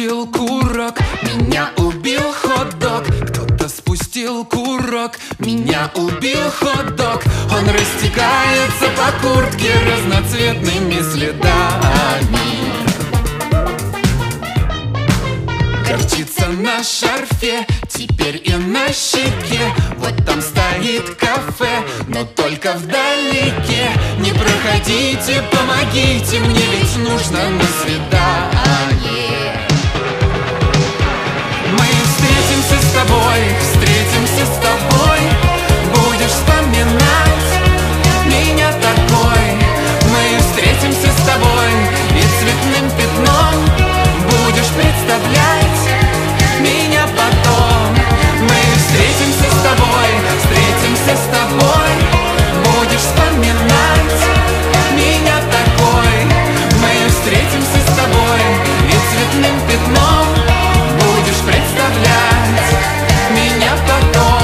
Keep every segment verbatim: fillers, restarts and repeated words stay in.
спустил курок, меня убил хот-дог. Кто-то спустил курок, меня убил хот-дог. Он растекается по куртке разноцветными следами. Горчица на шарфе, теперь и на щеке. Вот там стоит кафе, но только вдалеке. Не проходите, помогите, мне ведь нужно на свидание. Мы встретимся с тобой, встретимся с тобой. Будешь вспоминать меня такой. Мы встретимся с тобой и цветным пятном будешь представлять меня потом. Мы встретимся с тобой, встретимся с тобой. Будешь вспоминать меня такой. Мы встретимся с тобой и цветным пятном будешь представлять меня потом.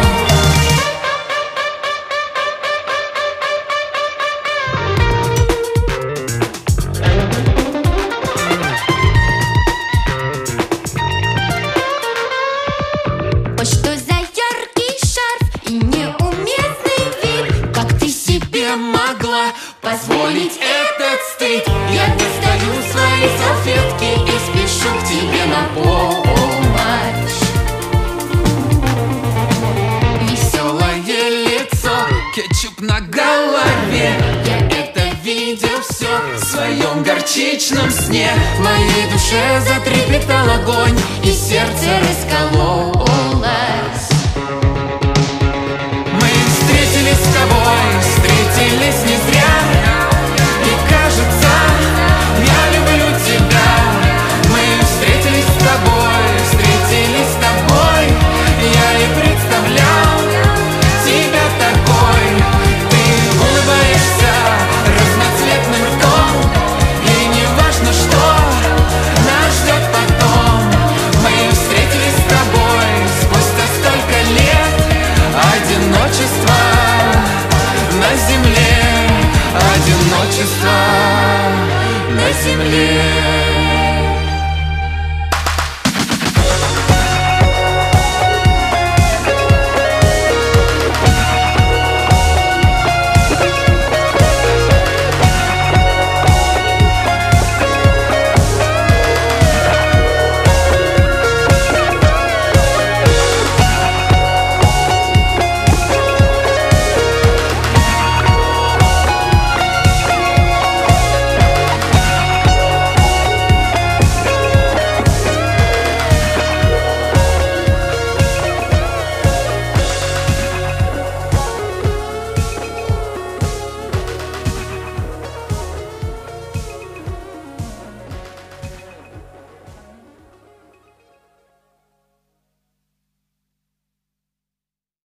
Ой, что за яркий шарф и неуместный вид. Как ты себе Могла позволить этот стыд. Я достаю свои салфетки и спешу к тебе на помощь. Веселое лицо, кетчуп на голове. Я это видел все в своем горчичном сне. В моей душе затрепетал огонь и сердце раскололось. Мы встретились с тобой, встретились не зря. И кажется, я люблю тебя. Мы встретились с тобой, встретились с тобой. Я и представлял тебя такой. Ты улыбаешься разноцветным ртом, и не важно, что нас ждет потом. Мы встретились с тобой спустя столько лет одиночества на земле, одиночества на земле.